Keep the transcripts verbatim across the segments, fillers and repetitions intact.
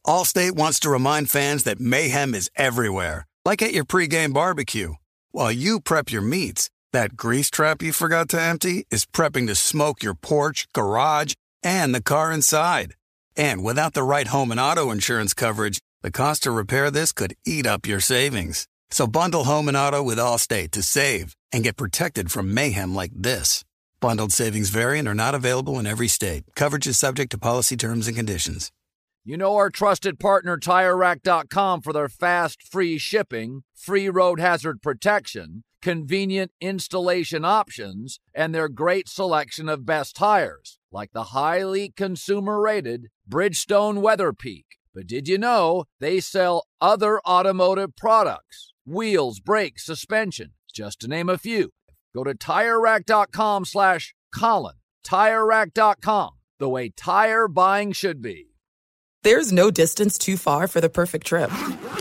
Allstate wants to remind fans that mayhem is everywhere, like at your pregame barbecue. While you prep your meats, that grease trap you forgot to empty is prepping to smoke your porch, garage, and the car inside. And without the right home and auto insurance coverage, the cost to repair this could eat up your savings. So bundle home and auto with Allstate to save and get protected from mayhem like this. Bundled savings vary and are not available in every state. Coverage is subject to policy terms and conditions. You know our trusted partner Tire Rack dot com for their fast, free shipping, free road hazard protection, convenient installation options, and their great selection of best tires, like the highly consumer-rated Bridgestone Weather Peak. But did you know they sell other automotive products? Wheels, brakes, suspension, just to name a few. Go to Tire Rack dot com slash Colin. Tire Rack dot com, the way tire buying should be. There's no distance too far for the perfect trip.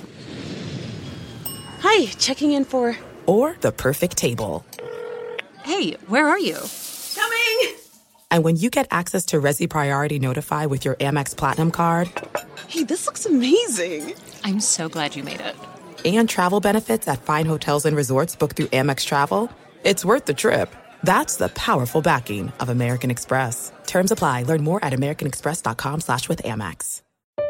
Hi, checking in for... Or the perfect table. Hey, where are you? Coming! And when you get access to Resi Priority Notify with your Amex Platinum card... Hey, this looks amazing! I'm so glad you made it. And travel benefits at fine hotels and resorts booked through Amex Travel, it's worth the trip. That's the powerful backing of American Express. Terms apply. Learn more at americanexpress.com slash with Amex.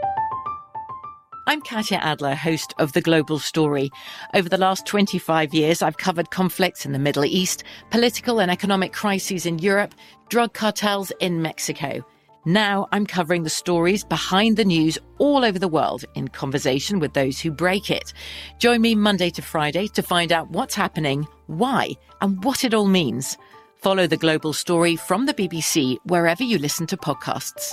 I'm Katya Adler, host of The Global Story. Over the last twenty-five years, I've covered conflicts in the Middle East, political and economic crises in Europe, drug cartels in Mexico. Now I'm covering the stories behind the news all over the world in conversation with those who break it. Join me Monday to Friday to find out what's happening, why, and what it all means. Follow The Global Story from the B B C wherever you listen to podcasts.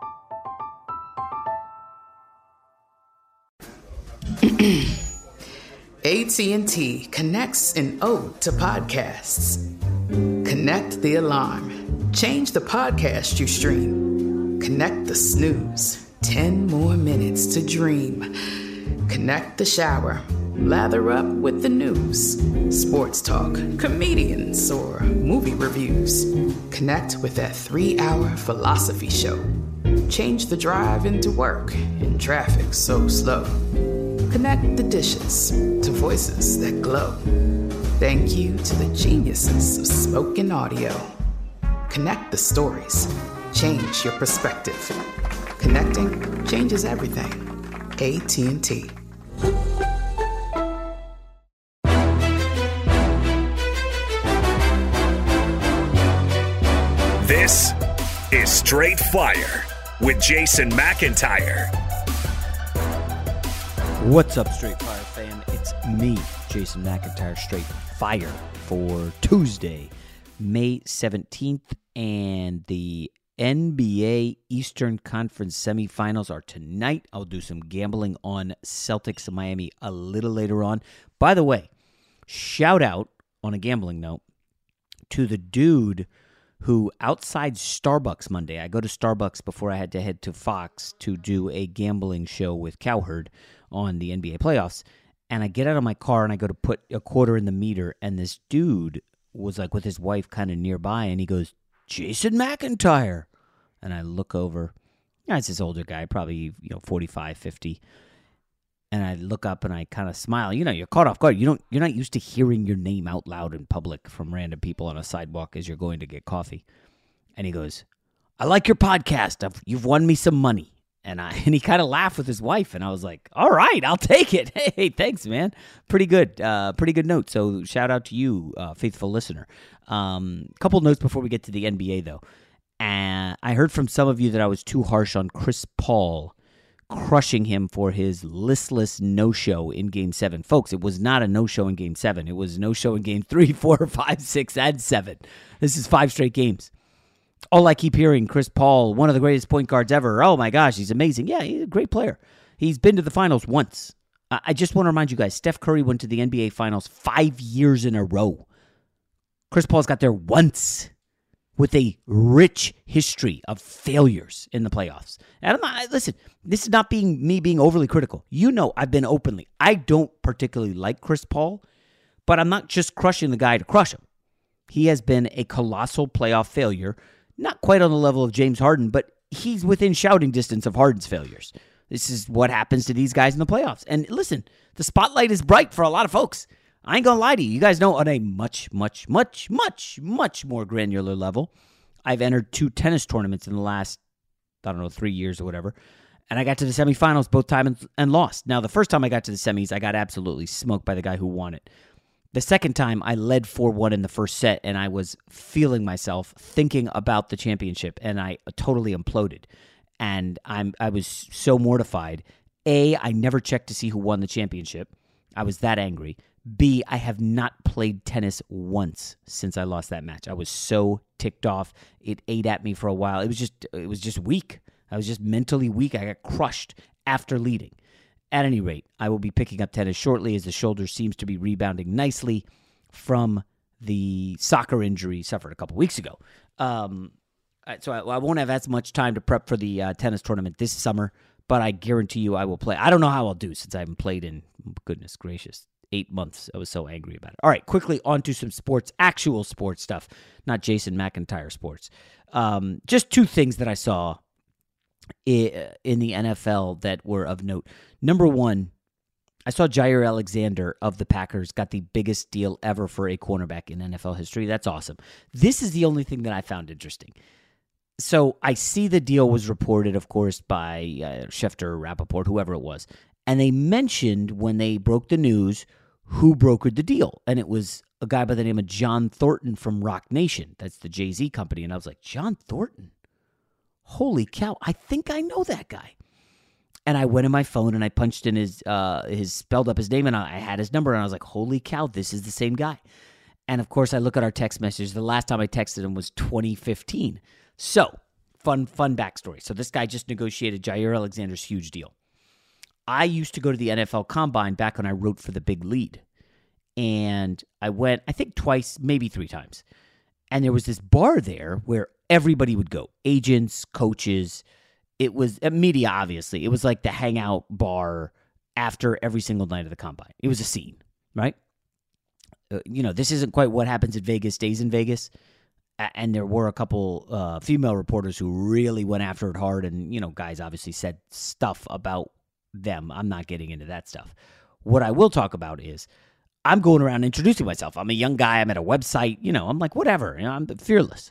A T and T connects an ode to podcasts. Connect the alarm. Change the podcast you stream. Connect the snooze. Ten more minutes to dream. Connect the shower. Lather up with the news. Sports talk, comedians, or movie reviews. Connect with that three-hour philosophy show. Change the drive into work in traffic so slow. Connect the dishes to voices that glow. Thank you to the geniuses of spoken audio. Connect the stories. Change your perspective. Connecting changes everything. A T and T. This is Straight Fire with Jason McIntyre. What's up, Straight Fire fan? It's me, Jason McIntyre, Straight Fire, for Tuesday, May seventeenth, and the N B A Eastern Conference semifinals are tonight. I'll do some gambling on Celtics Miami a little later on. By the way, shout out on a gambling note to the dude who outside Starbucks Monday, I go to Starbucks before I had to head to Fox to do a gambling show with Cowherd on the N B A playoffs, and I get out of my car and I go to put a quarter in the meter, and this dude was like with his wife kind of nearby, and he goes, "Jason McIntyre," and I look over. Yeah, it's this older guy, probably you know forty-five, fifty, and I look up and I kind of smile. You know, you're caught off guard. You don't, you're not used to hearing your name out loud in public from random people on a sidewalk as you're going to get coffee. And he goes, "I like your podcast. I've, you've won me some money." And I and he kind of laughed with his wife, and I was like, "All right, I'll take it." Hey, thanks, man. Pretty good, uh, pretty good note. So shout out to you, uh, faithful listener. Um, couple notes before we get to the N B A, though. Uh, I heard from some of you that I was too harsh on Chris Paul, crushing him for his listless no-show in Game seven. Folks, it was not a no-show in Game seven. It was a no-show in Game three, four, five, six, and seven. This is five straight games. All I keep hearing, Chris Paul, one of the greatest point guards ever. Oh, my gosh, he's amazing. Yeah, he's a great player. He's been to the finals once. I just want to remind you guys, Steph Curry went to the N B A finals five years in a row. Chris Paul's got there once with a rich history of failures in the playoffs. And I'm not, listen, this is not being me being overly critical. You know I've been openly. I don't particularly like Chris Paul, but I'm not just crushing the guy to crush him. He has been a colossal playoff failure. Not quite on the level of James Harden, but he's within shouting distance of Harden's failures. This is what happens to these guys in the playoffs. And listen, the spotlight is bright for a lot of folks. I ain't going to lie to you. You guys know on a much, much, much, much, much more granular level, I've entered two tennis tournaments in the last, I don't know, three years or whatever. And I got to the semifinals both times and, and lost. Now, the first time I got to the semis, I got absolutely smoked by the guy who won it. The second time, I led four one in the first set, and I was feeling myself, thinking about the championship, and I totally imploded. And I'm I was so mortified. A, I never checked to see who won the championship. I was that angry. B, I have not played tennis once since I lost that match. I was so ticked off. It ate at me for a while. It was just it was just weak. I was just mentally weak. I got crushed after leading. At any rate, I will be picking up tennis shortly as the shoulder seems to be rebounding nicely from the soccer injury suffered a couple weeks ago. Um, so I, I won't have as much time to prep for the uh, tennis tournament this summer, but I guarantee you I will play. I don't know how I'll do since I haven't played in, goodness gracious, eight months. I was so angry about it. All right, quickly on to some sports, actual sports stuff, not Jason McIntyre sports. Um, just two things that I saw in the N F L that were of note. Number one, I saw Jair Alexander of the Packers got the biggest deal ever for a cornerback in N F L history. That's awesome. This is the only thing that I found interesting. So I see the deal was reported, of course, by uh, Schefter, Rappaport, whoever it was. And they mentioned when they broke the news who brokered the deal. And it was a guy by the name of John Thornton from Rock Nation. That's the Jay-Z company. And I was like, John Thornton? Holy cow, I think I know that guy. And I went in my phone and I punched in his, uh, his spelled up his name, and I had his number, and I was like, holy cow, this is the same guy. And of course, I look at our text message. The last time I texted him was twenty fifteen. So, fun, fun backstory. So this guy just negotiated Jair Alexander's huge deal. I used to go to the N F L Combine back when I wrote for the Big Lead. And I went, I think twice, maybe three times. And there was this bar there where everybody would go. Agents, coaches. It was uh, media, obviously. It was like the hangout bar after every single night of the Combine. It was a scene, right? Uh, you know, this isn't quite what happens at Vegas stays in Vegas. And there were a couple uh, female reporters who really went after it hard. And, you know, guys obviously said stuff about them. I'm not getting into that stuff. What I will talk about is I'm going around introducing myself. I'm a young guy. I'm at a website. You know, I'm like, whatever. You know, I'm fearless.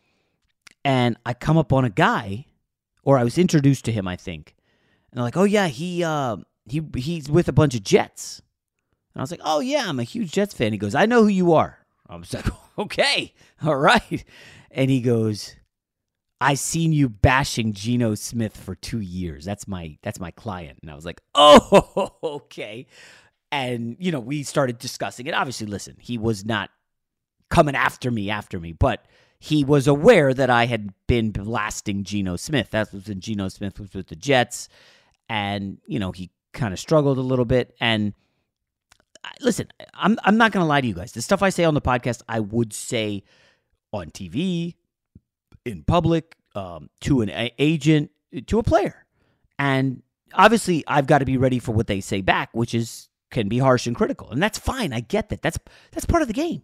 And I come up on a guy, or I was introduced to him, I think. And they're like, oh, yeah, he uh, he he's with a bunch of Jets. And I was like, oh, yeah, I'm a huge Jets fan. He goes, I know who you are. I was like, okay, all right. And he goes, I seen you bashing Geno Smith for two years. That's my that's my client. And I was like, oh, okay. And, you know, we started discussing it. Obviously, listen, he was not coming after me after me, but he was aware that I had been blasting Geno Smith. That was when Geno Smith was with the Jets. And, you know, he kind of struggled a little bit. And listen, I'm I'm not going to lie to you guys. The stuff I say on the podcast, I would say on T V, in public, um, to an a- agent, to a player. And obviously, I've got to be ready for what they say back, which is can be harsh and critical. And that's fine. I get that. That's that's part of the game.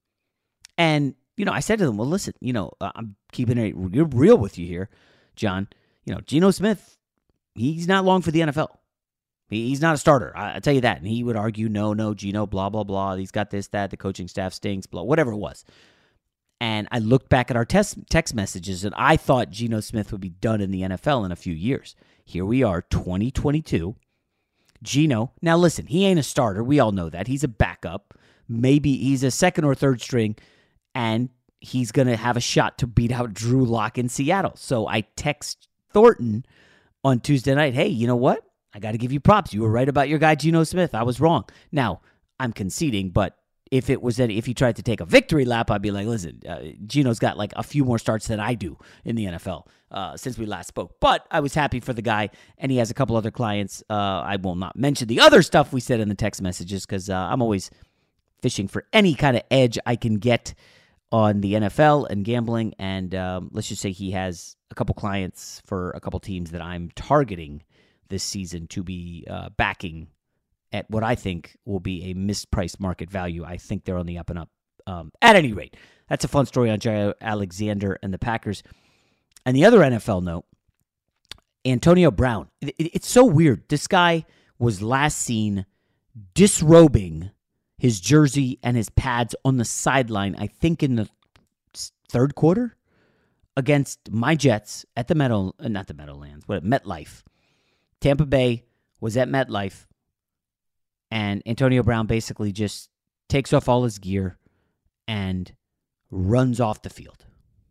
And, you know, I said to them, well, listen, you know, uh, I'm keeping it real with you here, John. You know, Geno Smith, he's not long for the N F L. He, he's not a starter. I, I tell you that. And he would argue, no, no, Geno, blah, blah, blah. He's got this, that. The coaching staff stinks, blah, whatever it was. And I looked back at our text, text messages, and I thought Geno Smith would be done in the N F L in a few years. Here we are, twenty twenty-two. Geno, now listen, he ain't a starter. We all know that. He's a backup. Maybe he's a second or third string, and he's going to have a shot to beat out Drew Lock in Seattle. So I text Thornton on Tuesday night, hey, you know what? I got to give you props. You were right about your guy, Geno Smith. I was wrong. Now, I'm conceding, but if it was any, if he tried to take a victory lap, I'd be like, listen, uh, Geno's got like a few more starts than I do in the N F L uh, since we last spoke. But I was happy for the guy, and he has a couple other clients. Uh, I will not mention the other stuff we said in the text messages because uh, I'm always fishing for any kind of edge I can get on the N F L and gambling. And um, let's just say he has a couple clients for a couple teams that I'm targeting this season to be uh, backing at what I think will be a mispriced market value. I think they're on the up and up. Um, at any rate, that's a fun story on Jair Alexander and the Packers. And the other N F L note, Antonio Brown. It, it, it's so weird. This guy was last seen disrobing his jersey and his pads on the sideline, I think in the third quarter, against my Jets at the Meadow, uh, not the Meadowlands, but at MetLife. Tampa Bay was at MetLife, and Antonio Brown basically just takes off all his gear and runs off the field.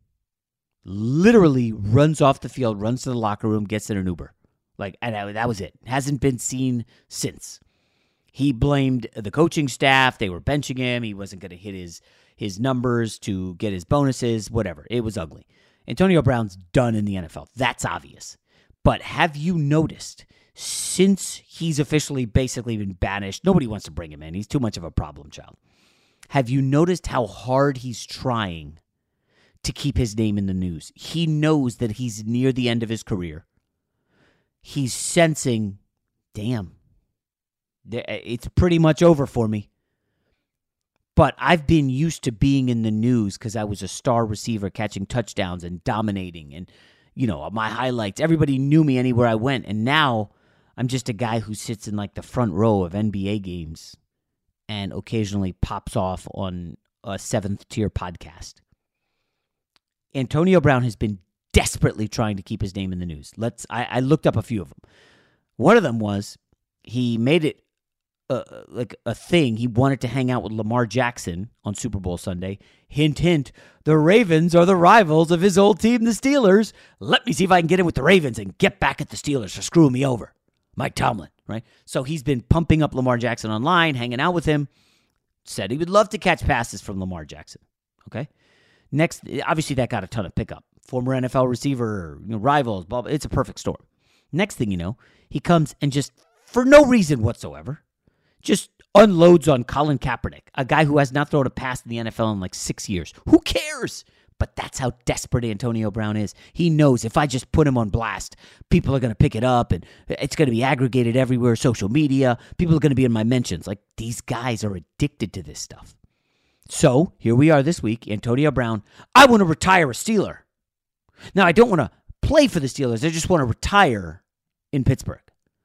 Literally runs off the field, runs to the locker room, gets in an Uber. Like, and that was it. Hasn't been seen since. He blamed the coaching staff. They were benching him. He wasn't going to hit his, his numbers to get his bonuses, whatever. It was ugly. Antonio Brown's done in the N F L. That's obvious. But have you noticed, since he's officially basically been banished, nobody wants to bring him in. He's too much of a problem child. Have you noticed how hard he's trying to keep his name in the news? He knows that he's near the end of his career. He's sensing, damn, it's pretty much over for me. But I've been used to being in the news because I was a star receiver catching touchdowns and dominating. And, you know, my highlights, everybody knew me anywhere I went. And now I'm just a guy who sits in like the front row of N B A games and occasionally pops off on a seventh tier podcast. Antonio Brown has been desperately trying to keep his name in the news. Let's. I, I looked up a few of them. One of them was he made it uh, like a thing. He wanted to hang out with Lamar Jackson on Super Bowl Sunday. Hint, hint, the Ravens are the rivals of his old team, the Steelers. Let me see if I can get in with the Ravens and get back at the Steelers for screwing me over. Mike Tomlin, right? So he's been pumping up Lamar Jackson online, hanging out with him. Said he would love to catch passes from Lamar Jackson. Okay? Next, obviously that got a ton of pickup. Former N F L receiver, you know, rivals, blah, blah. It's a perfect storm. Next thing you know, he comes and just, for no reason whatsoever, just unloads on Colin Kaepernick, a guy who has not thrown a pass in the N F L in like six years. Who cares? But that's how desperate Antonio Brown is. He knows if I just put him on blast, people are going to pick it up, and it's going to be aggregated everywhere, social media. People are going to be in my mentions. Like, these guys are addicted to this stuff. So, here we are this week, Antonio Brown. I want to retire a Steeler. Now, I don't want to play for the Steelers. I just want to retire in Pittsburgh.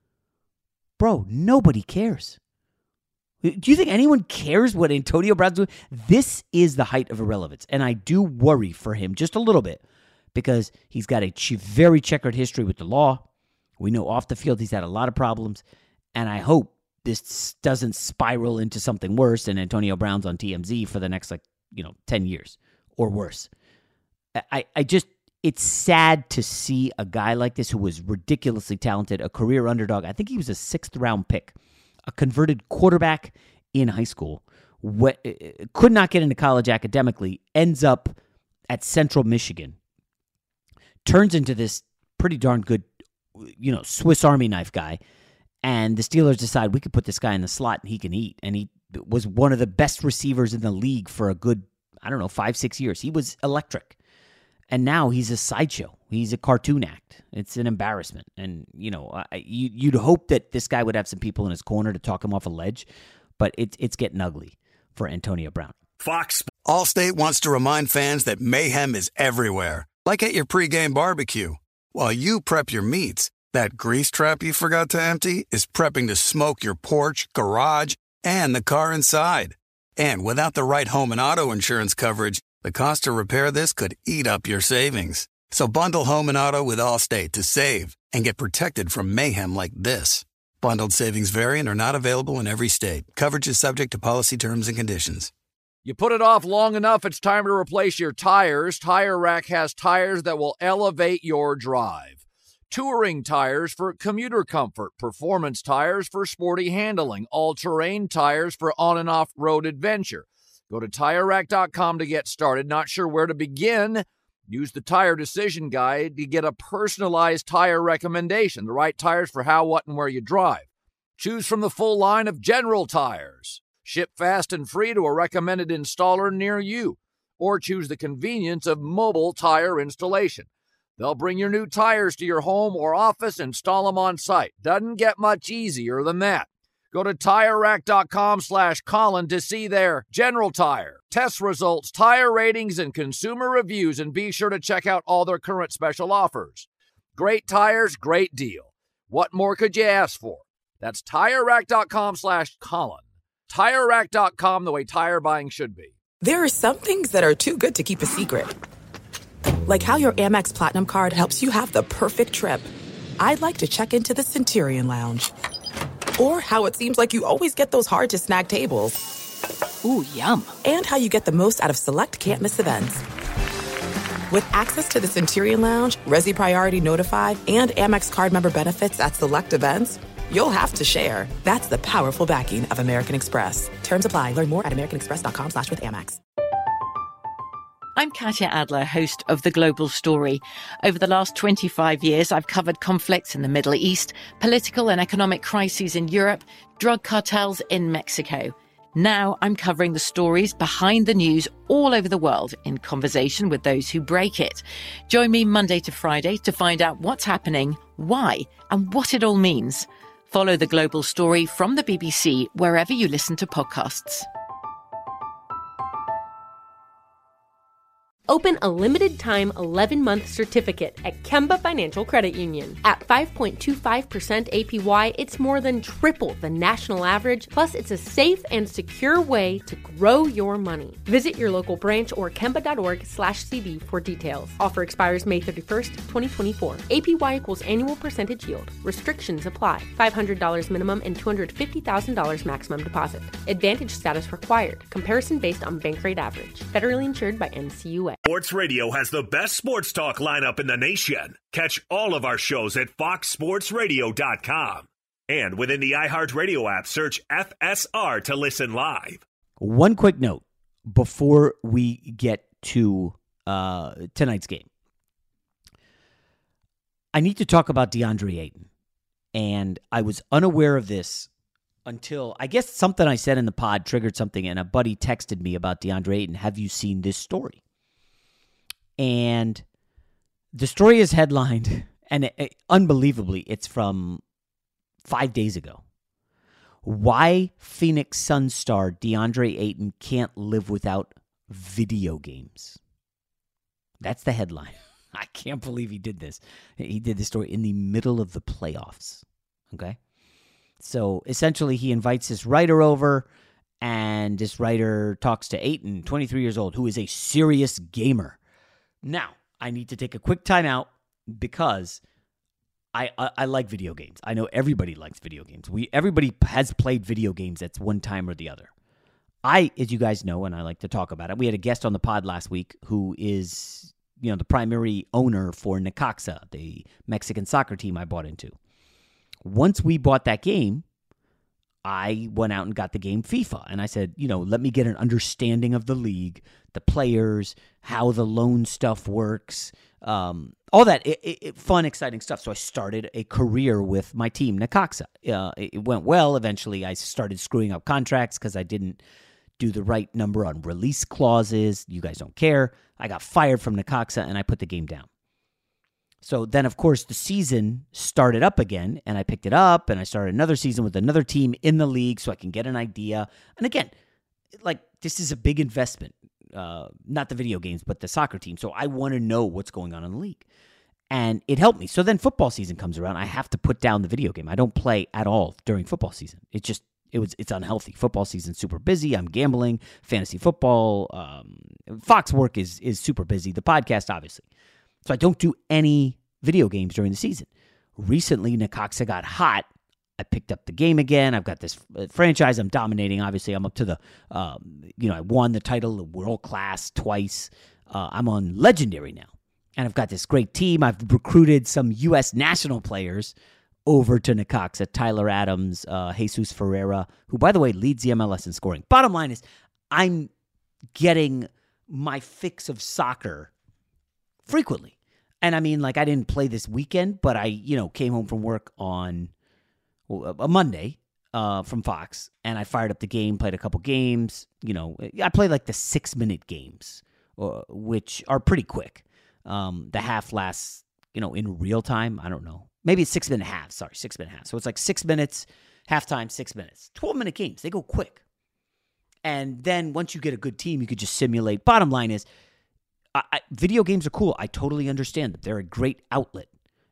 Bro, nobody cares. Do you think anyone cares what Antonio Brown's doing? This is the height of irrelevance, and I do worry for him just a little bit because he's got a very checkered history with the law. We know off the field he's had a lot of problems, and I hope this doesn't spiral into something worse and Antonio Brown's on T M Z for the next, like, you know, ten years or worse. I, I just, it's sad to see a guy like this who was ridiculously talented, a career underdog. I think he was a sixth round pick, a converted quarterback in high school, what, could not get into college academically, ends up at Central Michigan, turns into this pretty darn good, you know, Swiss Army knife guy. And the Steelers decide we could put this guy in the slot and he can eat. And he was one of the best receivers in the league for a good, I don't know, five, six years. He was electric. And now he's a sideshow. He's a cartoon act. It's an embarrassment. And, you know, I, you, you'd hope that this guy would have some people in his corner to talk him off a ledge. But it, it's getting ugly for Antonio Brown. Fox. Allstate wants to remind fans that mayhem is everywhere. Like at your pregame barbecue. While you prep your meats, that grease trap you forgot to empty is prepping to smoke your porch, garage, and the car inside. And without the right home and auto insurance coverage, the cost to repair this could eat up your savings. So bundle home and auto with Allstate to save and get protected from mayhem like this. Bundled savings vary and are not available in every state. Coverage is subject to policy terms and conditions. You put it off long enough, it's time to replace your tires. Tire Rack has tires that will elevate your drive. Touring tires for commuter comfort, performance tires for sporty handling, all-terrain tires for on- and off-road adventure. Go to Tire Rack dot com to get started. Not sure where to begin? Use the Tire Decision Guide to get a personalized tire recommendation, the right tires for how, what, and where you drive. Choose from the full line of General Tires. Ship fast and free to a recommended installer near you. Or choose the convenience of mobile tire installation. They'll bring your new tires to your home or office and install them on site. Doesn't get much easier than that. Go to Tire Rack dot com slash Colin to see their General Tire, test results, tire ratings, and consumer reviews, and be sure to check out all their current special offers. Great tires, great deal. What more could you ask for? That's TireRack.com slash Colin. TireRack dot com, the way tire buying should be. There are some things that are too good to keep a secret. Like how your Amex Platinum card helps you have the perfect trip. I'd like to check into the Centurion Lounge. Or how it seems like you always get those hard-to-snag tables. Ooh, yum. And how you get the most out of select can't-miss events. With access to the Centurion Lounge, Resi Priority Notified, and Amex card member benefits at select events, you'll have to share. That's the powerful backing of American Express. Terms apply. Learn more at americanexpress.com slash with Amex. I'm Katya Adler, host of The Global Story. Over the last twenty-five years, I've covered conflicts in the Middle East, political and economic crises in Europe, drug cartels in Mexico. Now I'm covering the stories behind the news all over the world in conversation with those who break it. Join me Monday to Friday to find out what's happening, why, and what it all means. Follow The Global Story from the B B C wherever you listen to podcasts. Open a limited-time eleven-month certificate at Kemba Financial Credit Union. At five point two five percent A P Y, it's more than triple the national average, plus it's a safe and secure way to grow your money. Visit your local branch or kemba.org slash CD for details. Offer expires May thirty-first, twenty twenty-four. A P Y equals annual percentage yield. Restrictions apply. five hundred dollars minimum and two hundred fifty thousand dollars maximum deposit. Advantage status required. Comparison based on bank rate average. Federally insured by N C U A. Sports Radio has the best sports talk lineup in the nation. Catch all of our shows at fox sports radio dot com. And within the iHeartRadio app, search F S R to listen live. One quick note before we get to uh, tonight's game. I need to talk about DeAndre Ayton. And I was unaware of this until, I guess something I said in the pod triggered something, and a buddy texted me about DeAndre Ayton. Have you seen this story? And the story is headlined, and it, it, unbelievably, it's from five days ago. Why Phoenix Suns star DeAndre Ayton can't live without video games. That's the headline. I can't believe he did this. He did this story in the middle of the playoffs. Okay? So essentially, he invites this writer over, and this writer talks to Ayton, twenty-three years old, who is a serious gamer. Now, I need to take a quick time out because I, I I like video games. I know everybody likes video games. We everybody has played video games at one time or the other. I, as you guys know, and I like to talk about it, we had a guest on the pod last week who is, you know, the primary owner for Necaxa, the Mexican soccer team I bought into. Once we bought that game, I went out and got the game FIFA. And I said, you know, let me get an understanding of the league, the players, how the loan stuff works, um, all that it, it, fun, exciting stuff. So I started a career with my team, Necaxa. Uh, it went well. Eventually, I started screwing up contracts because I didn't do the right number on release clauses. You guys don't care. I got fired from Necaxa, and I put the game down. So then, of course, the season started up again, and I picked it up, and I started another season with another team in the league so I can get an idea. And again, like, this is a big investment, uh, not the video games, but the soccer team. So I want to know what's going on in the league. And it helped me. So then football season comes around. I have to put down the video game. I don't play at all during football season. It just, it was, it's unhealthy. Football season's super busy. I'm gambling, fantasy football. Um, Fox work is is super busy. The podcast, obviously. So I don't do any video games during the season. Recently, Necaxa got hot. I picked up the game again. I've got this franchise I'm dominating. Obviously, I'm up to the, um, you know, I won the title of World Class twice. Uh, I'm on Legendary now. And I've got this great team. I've recruited some U S national players over to Necaxa. Tyler Adams, uh, Jesus Ferreira, who, by the way, leads the M L S in scoring. Bottom line is, I'm getting my fix of soccer frequently. And I mean, like, I didn't play this weekend, but I, you know, came home from work on well, a Monday uh, from Fox, and I fired up the game, played a couple games. You know, I played like the six-minute games, uh, which are pretty quick. Um, the half lasts, you know, in real time. I don't know. Maybe it's six-minute halves. Sorry, six-minute halves. So it's like six minutes, halftime, six minutes. twelve-minute games. They go quick. And then once you get a good team, you could just simulate. Bottom line is, I, I, video games are cool. I totally understand that. They're a great outlet.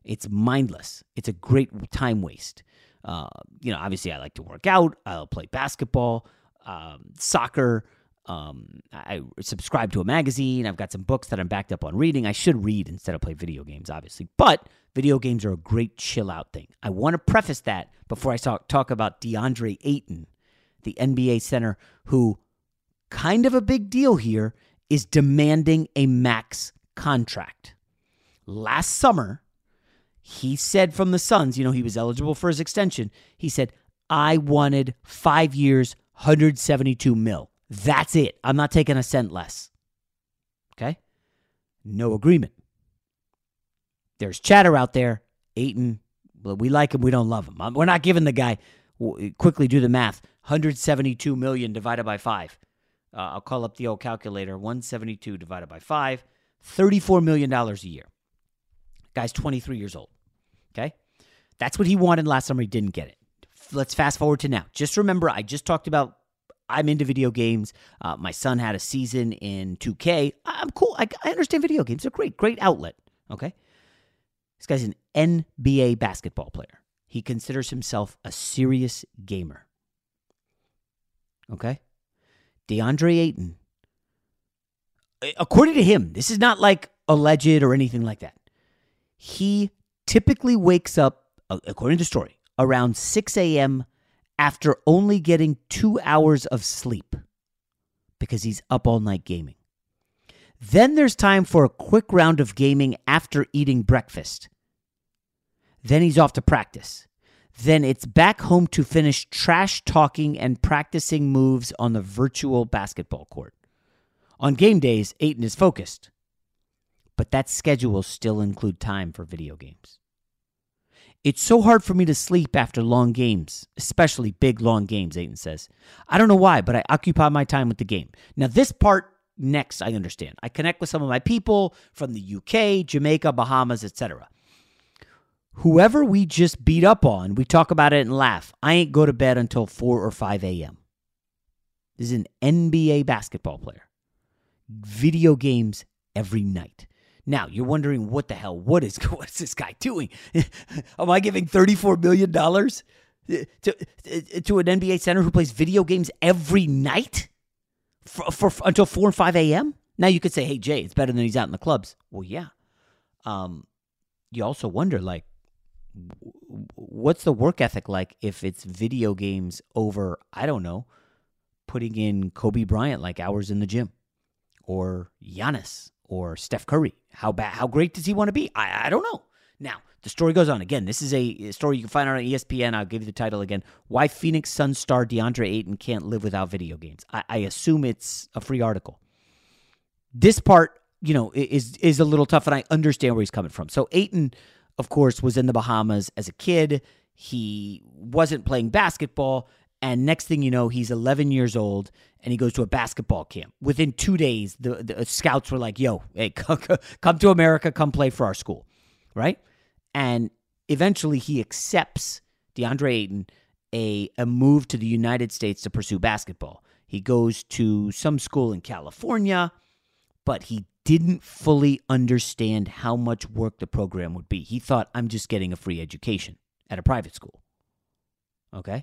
It's mindless. It's a great time waste. Uh, you know, obviously I like to work out. I'll play basketball, um, soccer. Um, I subscribe to a magazine. I've got some books that I'm backed up on reading. I should read instead of play video games, obviously. But video games are a great chill-out thing. I want to preface that before I talk, talk about DeAndre Ayton, the N B A center, who, kind of a big deal here, is demanding a max contract. Last summer, he said from the Suns, you know, he was eligible for his extension. He said, I wanted five years, one hundred seventy-two mil. That's it. I'm not taking a cent less. Okay? No agreement. There's chatter out there. Ayton, well, we like him, we don't love him. We're not giving the guy, quickly do the math, one hundred seventy-two million divided by five. Uh, I'll call up the old calculator. one hundred seventy-two divided by five, thirty-four million dollars a year. Guy's twenty-three years old. Okay? That's what he wanted last summer. He didn't get it. Let's fast forward to now. Just remember, I just talked about I'm into video games. Uh, my son had a season in two K. I'm cool. I, I understand video games. They're great. Great outlet. Okay? This guy's an N B A basketball player. He considers himself a serious gamer. Okay? DeAndre Ayton, according to him, this is not like alleged or anything like that. He typically wakes up, according to story, around six a.m. after only getting two hours of sleep because he's up all night gaming. Then there's time for a quick round of gaming after eating breakfast. Then he's off to practice. Then it's back home to finish trash talking and practicing moves on the virtual basketball court. On game days, Ayton is focused. But that schedule will still include time for video games. It's so hard for me to sleep after long games, especially big, long games, Ayton says. I don't know why, but I occupy my time with the game. Now, this part next, I understand. I connect with some of my people from the U K, Jamaica, Bahamas, et cetera. Whoever we just beat up on, we talk about it and laugh. I ain't go to bed until four or five a.m. This is an N B A basketball player. Video games every night. Now, you're wondering, what the hell? What is, what is this guy doing? Am I giving thirty-four million dollars to, to an N B A center who plays video games every night for, for, for until four or five a.m.? Now, you could say, hey, Jay, it's better than he's out in the clubs. Well, yeah. Um, you also wonder, like, what's the work ethic like if it's video games over, I don't know, putting in Kobe Bryant like hours in the gym, or Giannis, or Steph Curry? How bad? How great does he want to be? I, I don't know. Now, the story goes on. Again, this is a story you can find out on E S P N. I'll give you the title again. Why Phoenix Suns star DeAndre Ayton can't live without video games. I, I assume it's a free article. This part, you know, is is a little tough, and I understand where he's coming from. So Ayton, of course, was in the Bahamas as a kid. He wasn't playing basketball. And next thing you know, he's eleven years old, and he goes to a basketball camp. Within two days, the, the scouts were like, yo, hey, come, come to America, come play for our school, right? And eventually he accepts, DeAndre Ayton, a, a move to the United States to pursue basketball. He goes to some school in California, but he didn't fully understand how much work the program would be. He thought, I'm just getting a free education at a private school. Okay?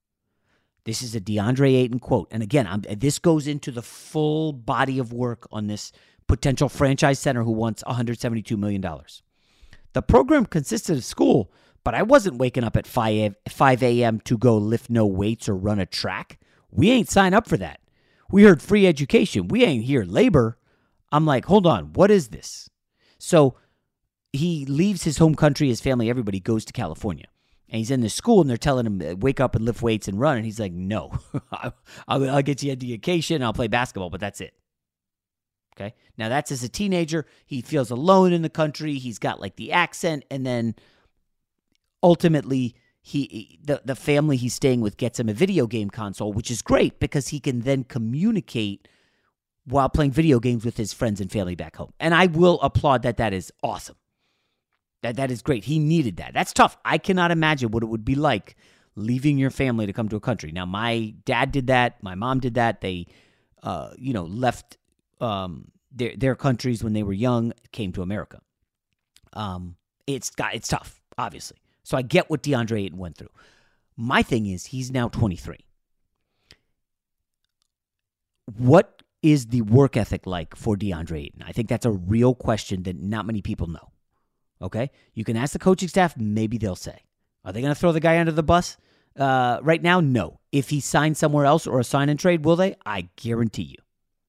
This is a DeAndre Ayton quote. And again, I'm, this goes into the full body of work on this potential franchise center who wants one hundred seventy-two million dollars. The program consisted of school, but I wasn't waking up at five a.m. to go lift no weights or run a track. We ain't signed up for that. We heard free education. We ain't here labor. I'm like, hold on, what is this? So he leaves his home country, his family, everybody goes to California. And he's in the school, and they're telling him, wake up and lift weights and run. And he's like, no, I'll, I'll get you education, I'll play basketball, but that's it. Okay? Now, that's as a teenager. He feels alone in the country. He's got, like, the accent. And then, ultimately, he the, the family he's staying with gets him a video game console, which is great because he can then communicate while playing video games with his friends and family back home. And I will applaud that. That is awesome. That that is great. He needed that. That's tough. I cannot imagine what it would be like leaving your family to come to a country. Now, my dad did that. My mom did that. They, uh, you know, left um, their their countries when they were young, came to America. Um, it's got it's tough, obviously. So I get what DeAndre Ayton went through. My thing is he's now twenty-three. What is the work ethic like for DeAndre Ayton? I think that's a real question that not many people know. Okay? You can ask the coaching staff, maybe they'll say. Are they going to throw the guy under the bus? Uh, right now, no. If he signs somewhere else or a sign and trade, will they? I guarantee you.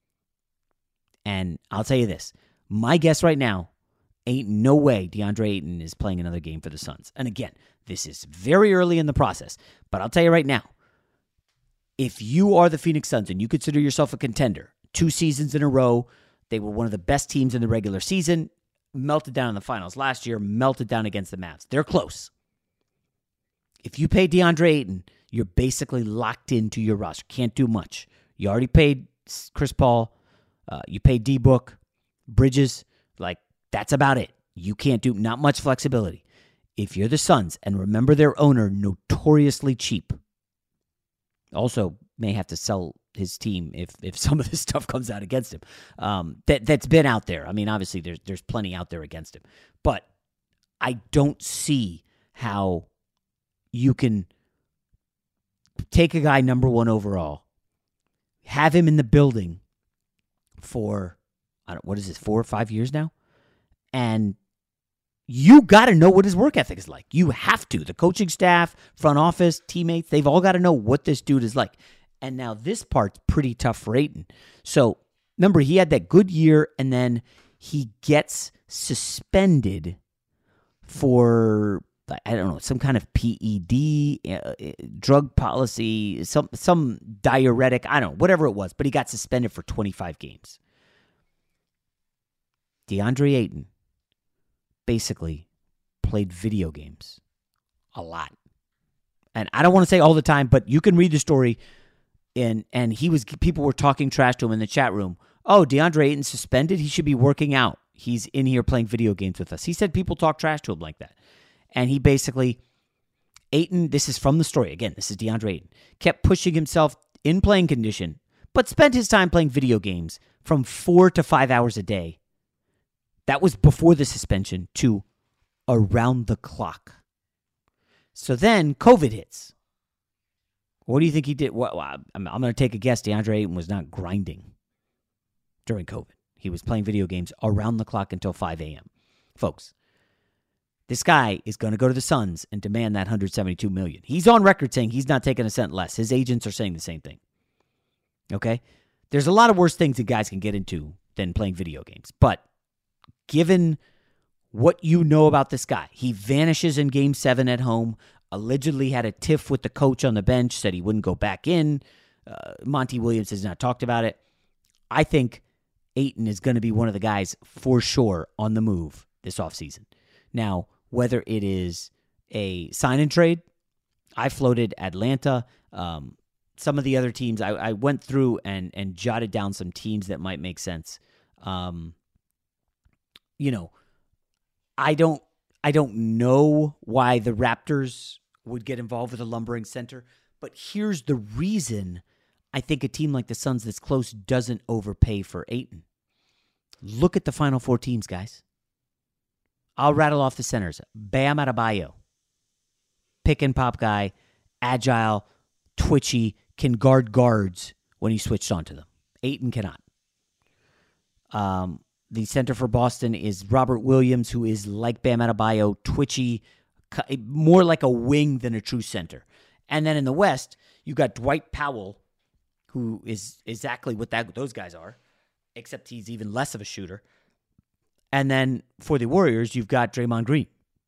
And I'll tell you this. My guess right now, ain't no way DeAndre Ayton is playing another game for the Suns. And again, this is very early in the process. But I'll tell you right now, if you are the Phoenix Suns and you consider yourself a contender, two seasons in a row, they were one of the best teams in the regular season, melted down in the finals last year, melted down against the Mavs. They're close. If you pay DeAndre Ayton, you're basically locked into your roster. Can't do much. You already paid Chris Paul. Uh, you paid D-Book, Bridges. Like, that's about it. You can't do not much flexibility. If you're the Suns, and remember their owner, notoriously cheap, also may have to sell his team if if some of this stuff comes out against him. Um, that, that's been out there. I mean, obviously, there's, there's plenty out there against him. But I don't see how you can take a guy number one overall, have him in the building for, I don't what is this, four or five years now? And you got to know what his work ethic is like. You have to. The coaching staff, front office, teammates, they've all got to know what this dude is like. And now this part's pretty tough for Ayton. So, remember, he had that good year, and then he gets suspended for, I don't know, some kind of P E D, uh, drug policy, some some diuretic, I don't know, whatever it was. But he got suspended for twenty-five games. DeAndre Ayton basically played video games a lot. And I don't want to say all the time, but you can read the story. And and he was people were talking trash to him in the chat room. Oh, DeAndre Ayton suspended? He should be working out. He's in here playing video games with us. He said people talk trash to him like that. And he basically, Ayton, this is from the story. Again, this is DeAndre Ayton. Kept pushing himself in playing condition, but spent his time playing video games from four to five hours a day. That was before the suspension, to around the clock. So then COVID hits. What do you think he did? Well, I'm, I'm going to take a guess. DeAndre Ayton was not grinding during COVID. He was playing video games around the clock until five a.m. Folks, this guy is going to go to the Suns and demand that one hundred seventy-two million dollars. He's on record saying he's not taking a cent less. His agents are saying the same thing. Okay? There's a lot of worse things that guys can get into than playing video games. But given what you know about this guy, he vanishes in Game seven at home, allegedly had a tiff with the coach on the bench, said he wouldn't go back in. Uh, Monty Williams has not talked about it. I think Ayton is going to be one of the guys for sure on the move this offseason. Now, whether it is a sign and trade, I floated Atlanta. Um, some of the other teams, I, I went through and, and jotted down some teams that might make sense. Um, you know, I don't I don't know why the Raptors would get involved with a lumbering center, but here's the reason I think a team like the Suns that's close doesn't overpay for Ayton. Look at the Final Four teams, guys. I'll rattle off the centers. Bam Adebayo, pick and pop guy, agile, twitchy, can guard guards when he switched onto them. Ayton cannot. Um, the center for Boston is Robert Williams, who is like Bam Adebayo, twitchy, more like a wing than a true center. And then in the West, you got Dwight Powell, who is exactly what that those guys are, except he's even less of a shooter. And then for the Warriors, you've got Draymond Green.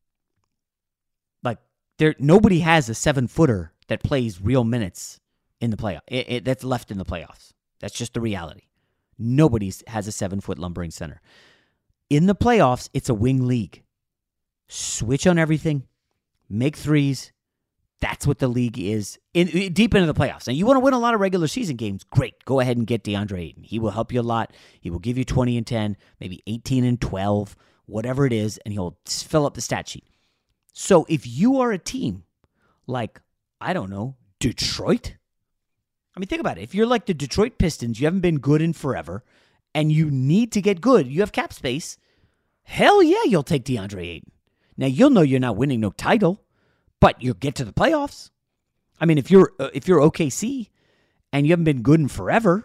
Like, there, nobody has a seven-footer that plays real minutes in the playoff. It, it, that's left in the playoffs. That's just the reality. Nobody has a seven-foot lumbering center. In the playoffs, it's a wing league. Switch on everything. Make threes. That's what the league is in, in deep into the playoffs. Now, you want to win a lot of regular season games, great. Go ahead and get DeAndre Ayton. He will help you a lot. He will give you twenty and ten, maybe eighteen and twelve, whatever it is, and he'll fill up the stat sheet. So if you are a team like, I don't know, Detroit? I mean, think about it. If you're like the Detroit Pistons, you haven't been good in forever, and you need to get good, you have cap space, hell yeah, you'll take DeAndre Ayton. Now, you'll know you're not winning no title, but you'll get to the playoffs. I mean, if you're uh, if you're O K C and you haven't been good in forever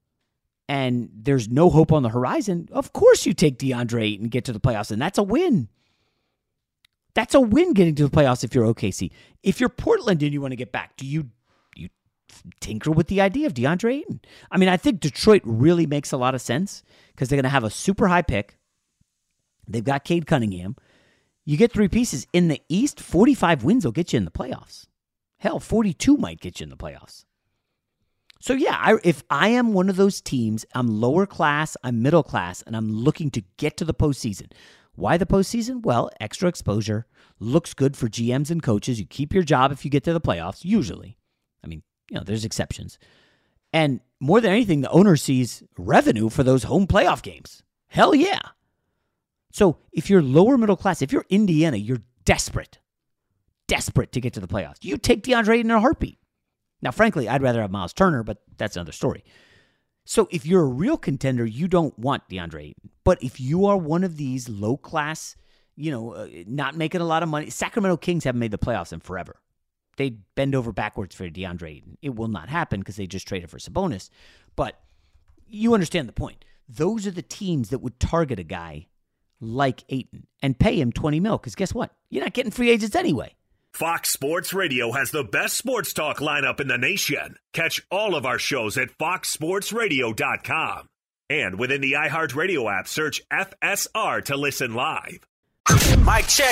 and there's no hope on the horizon, of course you take DeAndre Ayton and get to the playoffs, and that's a win. That's a win getting to the playoffs if you're O K C. If you're Portland and you want to get back, do you you tinker with the idea of DeAndre Ayton? I mean, I think Detroit really makes a lot of sense because they're going to have a super high pick. They've got Cade Cunningham. You get three pieces. In the East, forty-five wins will get you in the playoffs. Hell, forty-two might get you in the playoffs. So yeah, I, if I am one of those teams, I'm lower class, I'm middle class, and I'm looking to get to the postseason. Why the postseason? Well, extra exposure. Looks good for G Ms and coaches. You keep your job if you get to the playoffs, usually. I mean, you know, there's exceptions. And more than anything, the owner sees revenue for those home playoff games. Hell yeah. So if you're lower middle class, if you're Indiana, you're desperate, desperate to get to the playoffs. You take DeAndre Ayton in a heartbeat. Now, frankly, I'd rather have Miles Turner, but that's another story. So if you're a real contender, you don't want DeAndre Ayton. But if you are one of these low class, you know, uh, not making a lot of money, Sacramento Kings haven't made the playoffs in forever. They'd bend over backwards for DeAndre Ayton. It will not happen because they just traded for Sabonis. But you understand the point. Those are the teams that would target a guy like Ayton and pay him twenty mil because guess what? You're not getting free agents anyway. Fox Sports Radio has the best sports talk lineup in the nation. Catch all of our shows at fox sports radio dot com. And within the iHeartRadio app, search F S R to listen live. Mic check.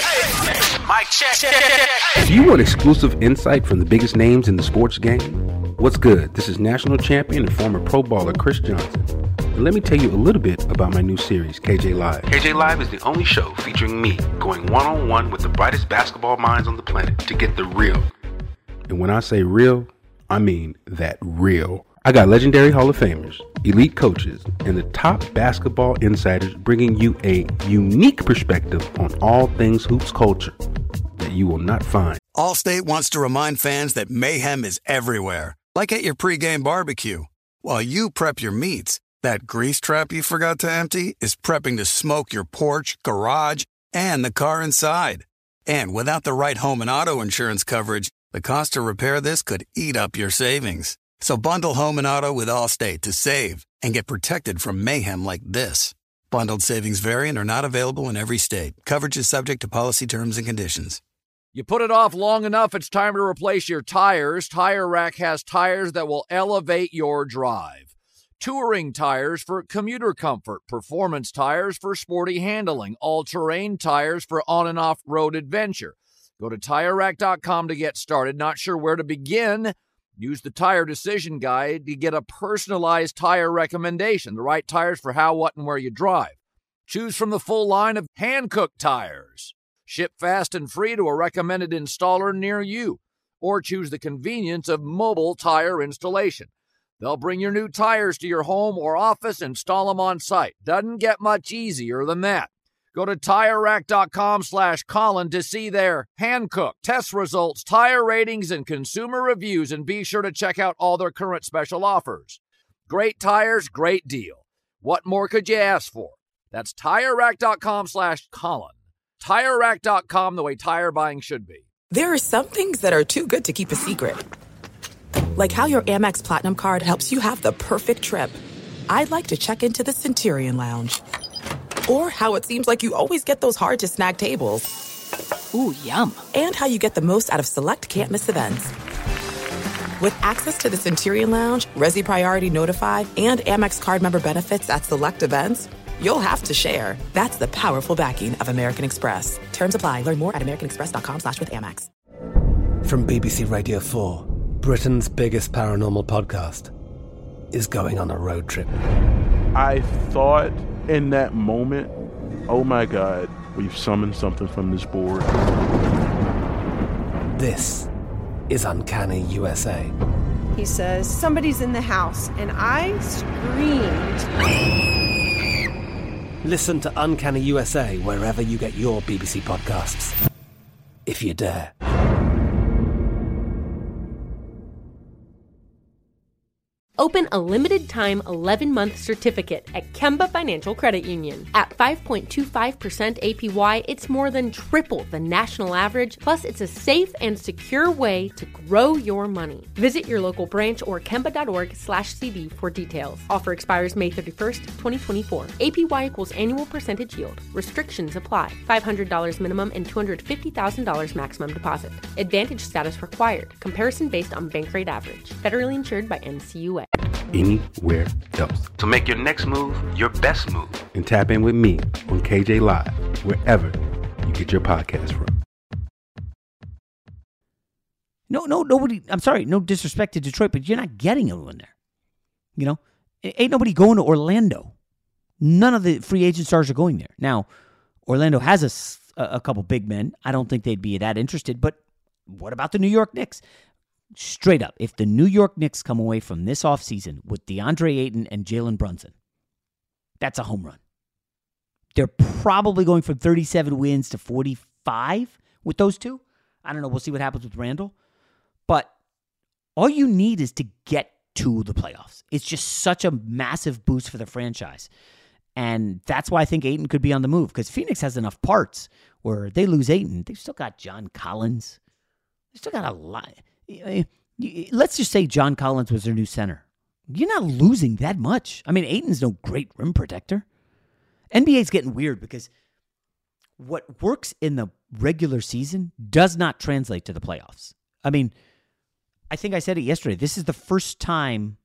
Mic check. Do you want exclusive insight from the biggest names in the sports game? What's good? This is national champion and former pro baller Chris Johnson. And let me tell you a little bit about my new series, K J Live. K J Live is the only show featuring me going one-on-one with the brightest basketball minds on the planet to get the real. And when I say real, I mean that real. I got legendary Hall of Famers, elite coaches, and the top basketball insiders bringing you a unique perspective on all things hoops culture that you will not find. Allstate wants to remind fans that mayhem is everywhere, like at your pregame barbecue. While you prep your meats, that grease trap you forgot to empty is prepping to smoke your porch, garage, and the car inside. And without the right home and auto insurance coverage, the cost to repair this could eat up your savings. So bundle home and auto with Allstate to save and get protected from mayhem like this. Bundled savings vary and are not available in every state. Coverage is subject to policy terms and conditions. You put it off long enough, it's time to replace your tires. Tire Rack has tires that will elevate your drive. Touring tires for commuter comfort, performance tires for sporty handling, all-terrain tires for on- and off-road adventure. Go to tire rack dot com to get started. Not sure where to begin? Use the Tire Decision Guide to get a personalized tire recommendation, the right tires for how, what, and where you drive. Choose from the full line of Hankook tires. Ship fast and free to a recommended installer near you. Or choose the convenience of mobile tire installation. They'll bring your new tires to your home or office, install them on site. Doesn't get much easier than that. Go to tire rack dot com slash Colin to see their Hankook test results, tire ratings, and consumer reviews, and be sure to check out all their current special offers. Great tires, great deal. What more could you ask for? That's tire rack dot com slash Colin. tire rack dot com, the way tire buying should be. There are some things that are too good to keep a secret. Like how your Amex Platinum card helps you have the perfect trip. I'd like to check into the Centurion Lounge. Or how it seems like you always get those hard-to-snag tables. Ooh, yum. And how you get the most out of select can't-miss events. With access to the Centurion Lounge, Resi Priority Notified, and Amex card member benefits at select events, you'll have to share. That's the powerful backing of American Express. Terms apply. Learn more at americanexpress.com slash with Amex. From B B C Radio four, Britain's biggest paranormal podcast is going on a road trip. I thought in that moment, oh my God, we've summoned something from this board. This is Uncanny U S A. He says, somebody's in the house, and I screamed. Listen to Uncanny U S A wherever you get your B B C podcasts, if you dare. Open a limited-time eleven-month certificate at Kemba Financial Credit Union. At five point two five percent A P Y, it's more than triple the national average, plus it's a safe and secure way to grow your money. Visit your local branch or kemba.org slash CD for details. Offer expires May thirty-first, twenty twenty-four. A P Y equals annual percentage yield. Restrictions apply. five hundred dollars minimum and two hundred fifty thousand dollars maximum deposit. Advantage status required. Comparison based on bank rate average. Federally insured by N C U A. Anywhere else. So make your next move your best move. And tap in with me on K J Live, wherever you get your podcast from. No, no, nobody, I'm sorry, no disrespect to Detroit, but you're not getting anyone there. You know, ain't nobody going to Orlando. None of the free agent stars are going there. Now, Orlando has a, a couple big men. I don't think they'd be that interested, but what about the New York Knicks? Straight up, if the New York Knicks come away from this offseason with DeAndre Ayton and Jalen Brunson, that's a home run. They're probably going from thirty-seven wins to forty-five with those two. I don't know. We'll see what happens with Randall. But all you need is to get to the playoffs. It's just such a massive boost for the franchise. And that's why I think Ayton could be on the move, because Phoenix has enough parts where they lose Ayton. They've still got John Collins. They've still got a lot. Let's just say John Collins was their new center. You're not losing that much. I mean, Ayton's no great rim protector. N B A's getting weird because what works in the regular season does not translate to the playoffs. I mean, I think I said it yesterday. This is the first time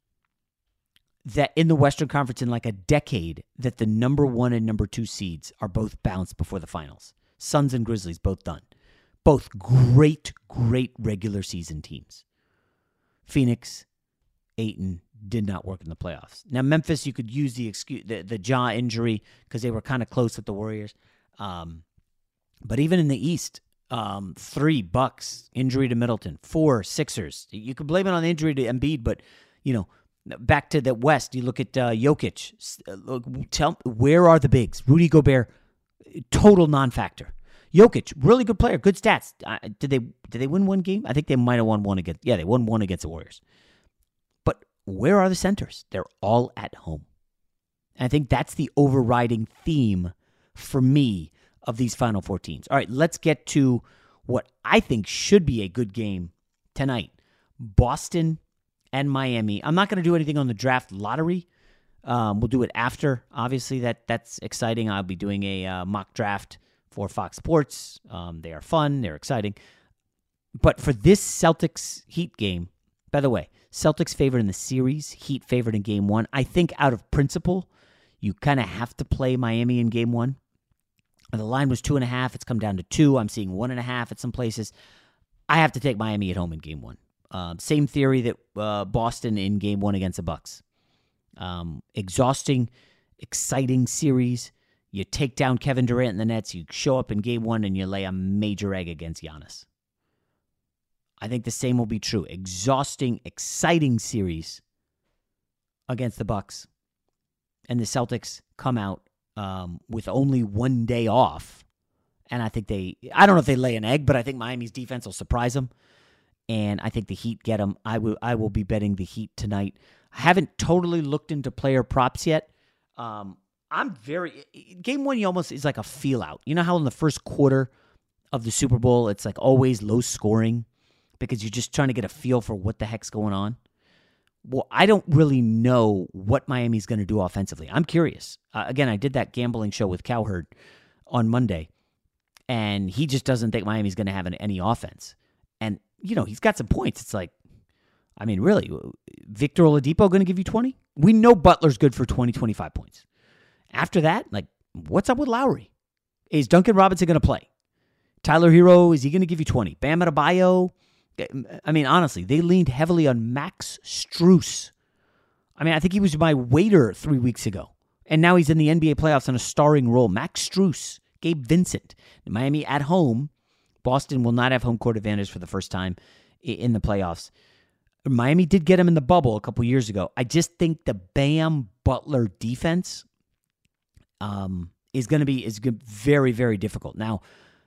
that in the Western Conference in like a decade that the number one and number two seeds are both bounced before the finals. Suns and Grizzlies both done. Both great, great regular season teams. Phoenix, Ayton did not work in the playoffs. Now, Memphis, you could use the excuse the, the jaw injury because they were kind of close with the Warriors. Um, but even in the East, um, three, Bucks, injury to Middleton. Four, Sixers. You could blame it on the injury to Embiid, but, you know, back to the West, you look at uh, Jokic. Look, tell, where are the bigs? Rudy Gobert, total non-factor. Jokic, really good player, good stats. Uh, did they did they win one game? I think they might have won one against. Yeah, they won one against the Warriors. But where are the centers? They're all at home. And I think that's the overriding theme for me of these Final Four teams. All right, let's get to what I think should be a good game tonight. Boston and Miami. I'm not going to do anything on the draft lottery. Um, we'll do it after. Obviously, that that's exciting. I'll be doing a uh, mock draft for Fox Sports. Um, they are fun. They're exciting. But for this Celtics Heat game, by the way, Celtics favored in the series, Heat favored in game one. I think out of principle, you kind of have to play Miami in game one. And the line was two and a half. It's come down to two. I'm seeing one and a half at some places. I have to take Miami at home in game one. Um, same theory that uh, Boston in game one against the Bucks. Um, exhausting, exciting series. You take down Kevin Durant and the Nets, you show up in game one, and you lay a major egg against Giannis. I think the same will be true. Exhausting, exciting series against the Bucks. And the Celtics come out um, with only one day off. And I think they, I don't know if they lay an egg, but I think Miami's defense will surprise them. And I think the Heat get them. I will, I will be betting the Heat tonight. I haven't totally looked into player props yet. Um, I'm very, game one, you almost is like a feel out. You know how in the first quarter of the Super Bowl, it's like always low scoring because you're just trying to get a feel for what the heck's going on? Well, I don't really know what Miami's going to do offensively. I'm curious. Uh, again, I did that gambling show with Cowherd on Monday, and he just doesn't think Miami's going to have any offense. And, you know, he's got some points. It's like, I mean, really, Victor Oladipo going to give you twenty? We know Butler's good for twenty, twenty-five points. After that, like, what's up with Lowry? Is Duncan Robinson going to play? Tyler Hero, is he going to give you twenty? Bam Adebayo? I mean, honestly, they leaned heavily on Max Strus. I mean, I think he was my waiter three weeks ago. And now he's in the N B A playoffs in a starring role. Max Strus, Gabe Vincent. Miami at home. Boston will not have home court advantage for the first time in the playoffs. Miami did get him in the bubble a couple years ago. I just think the Bam Butler defense um, is going to be is very, very difficult. Now,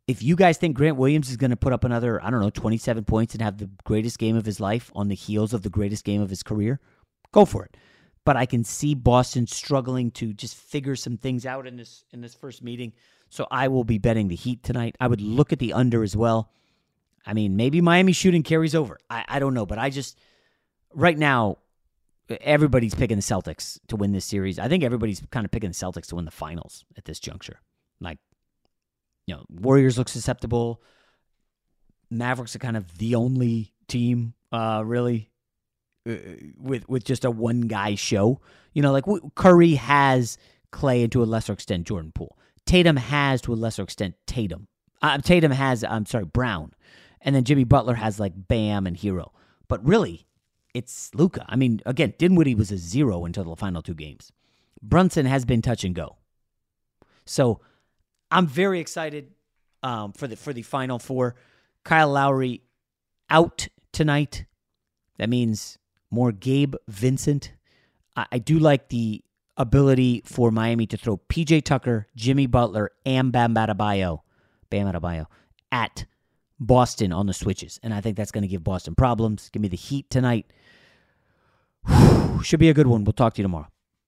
if you guys think Grant Williams is going to put up another, I don't know, twenty-seven points and have the greatest game of his life on the heels of the greatest game of his career, go for it. But I can see Boston struggling to just figure some things out in this in this first meeting. So I will be betting the Heat tonight. I would look at the under as well. I mean, maybe Miami shooting carries over. I, I don't know, but I just, right now, everybody's picking the Celtics to win this series. I think everybody's kind of picking the Celtics to win the finals at this juncture. Like, you know, Warriors look susceptible. Mavericks are kind of the only team, uh, really, uh, with with just a one guy show. You know, like Curry has Clay, and to a lesser extent Jordan Poole. Tatum has to a lesser extent Tatum. Uh, Tatum has, I'm sorry, Brown, and then Jimmy Butler has like Bam and Hero. But really, it's Luka. I mean, again, Dinwiddie was a zero until the final two games. Brunson has been touch and go. So I'm very excited um, for the for the Final Four. Kyle Lowry out tonight. That means more Gabe Vincent. I, I do like the ability for Miami to throw P J Tucker, Jimmy Butler, and Bam Adebayo, Bam Adebayo at Boston on the switches. And I think that's going to give Boston problems. Give me the Heat tonight. Whew, should be a good one. We'll talk to you tomorrow.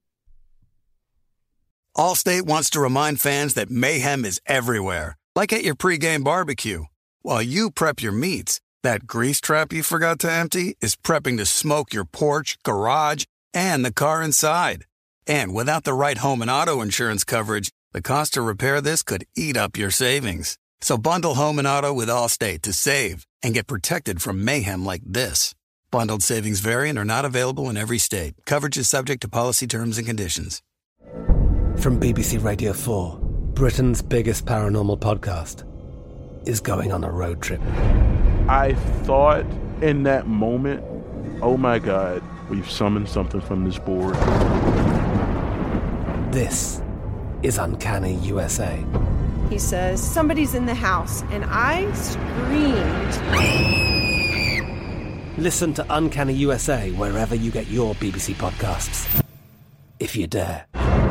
Allstate wants to remind fans that mayhem is everywhere, like at your pregame barbecue. While you prep your meats, that grease trap you forgot to empty is prepping to smoke your porch, garage, and the car inside. And without the right home and auto insurance coverage, the cost to repair this could eat up your savings. So bundle home and auto with Allstate to save and get protected from mayhem like this. Bundled savings vary and are not available in every state. Coverage is subject to policy terms and conditions. From B B C Radio four, Britain's biggest paranormal podcast is going on a road trip. I thought in that moment, oh my God, we've summoned something from this board. This is Uncanny U S A. He says, somebody's in the house, and I screamed. Listen to Uncanny U S A wherever you get your B B C podcasts, if you dare.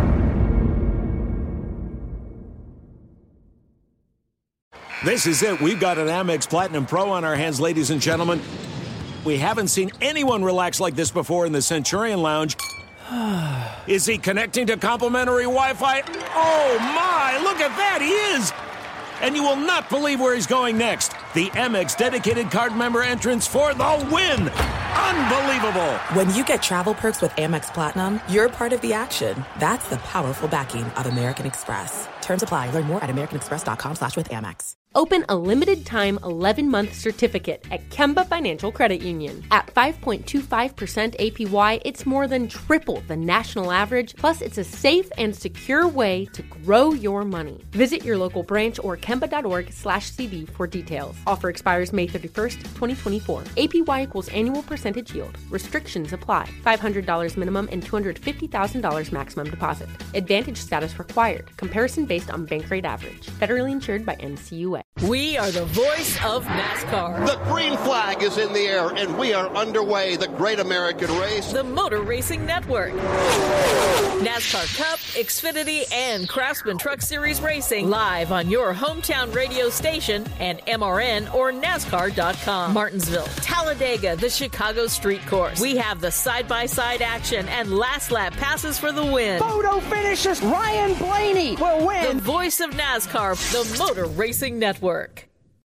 This is it. We've got an Amex Platinum Pro on our hands, ladies and gentlemen. We haven't seen anyone relax like this before in the Centurion Lounge. Is he connecting to complimentary Wi-Fi? Oh, my! Look at that! He is! And you will not believe where he's going next. The Amex dedicated card member entrance for the win! Unbelievable! When you get travel perks with Amex Platinum, you're part of the action. That's the powerful backing of American Express. Terms apply. Learn more at americanexpress.com slash with Amex. Open a limited-time eleven-month certificate at Kemba Financial Credit Union. At five point two five percent A P Y, it's more than triple the national average, plus it's a safe and secure way to grow your money. Visit your local branch or kemba.org slash CD for details. Offer expires May thirty-first, twenty twenty-four. A P Y equals annual percentage yield. Restrictions apply. five hundred dollars minimum and two hundred fifty thousand dollars maximum deposit. Advantage status required. Comparison based on bank rate average. Federally insured by N C U A. We are the voice of NASCAR. The green flag is in the air, and we are underway. The Great American Race. The Motor Racing Network. NASCAR Cup, Xfinity, and Craftsman Truck Series Racing live on your hometown radio station and M R N or NASCAR dot com. Martinsville, Talladega, the Chicago Street Course. We have the side-by-side action and last lap passes for the win. Photo finishes. Ryan Blaney will win. The voice of NASCAR, the Motor Racing Network.